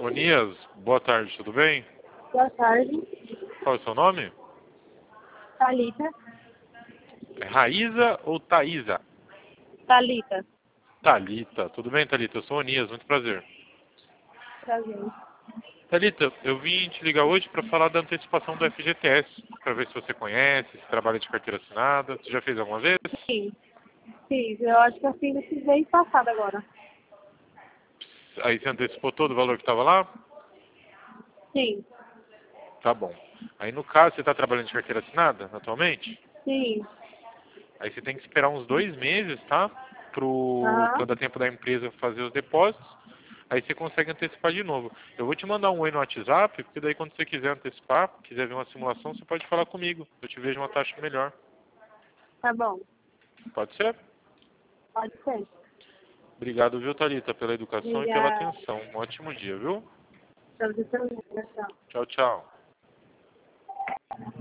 Onias, boa tarde, tudo bem? Boa tarde. Qual é o seu nome? Thalita. É Raíza ou Thaísa? Thalita. Thalita, tudo bem, Thalita? Eu sou Onias, muito prazer. Prazer. Thalita, eu vim te ligar hoje para falar da antecipação do FGTS, para ver se você conhece, se trabalha de carteira assinada. Você já fez alguma vez? Sim. Fiz. Eu acho que eu fiz esse mês passado agora. Aí você antecipou todo o valor que estava lá? Sim. Tá bom. Aí no caso, você está trabalhando de carteira assinada atualmente? Sim. Aí você tem que esperar uns 2 meses, tá? Para Aham. dar tempo da empresa fazer os depósitos. Aí você consegue antecipar de novo. Eu vou te mandar um oi no WhatsApp, porque daí quando você quiser antecipar, quiser ver uma simulação, você pode falar comigo. Eu te vejo uma taxa melhor. Tá bom. Pode ser? Pode ser. Obrigado, viu, Thalita, pela educação e pela Obrigada. atenção. Um ótimo dia, viu? Pra você também. Tchau. Tchau, tchau.